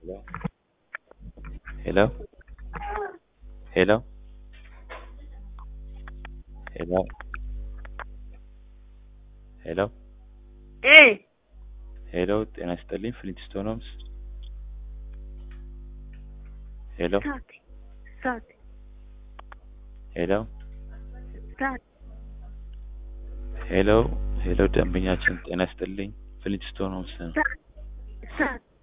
Hello? Hello? Hello? Hello? Hey, Hello? ጤና ይስጥልኝ ፍሊንትስቶን ሆምስ። ሄሎ start, ሄሎ start. ሄሎ ሄሎ ደንበኛችን ጤና ይስጥልኝ ፍሊንትስቶን ሆምስ ነው። Start.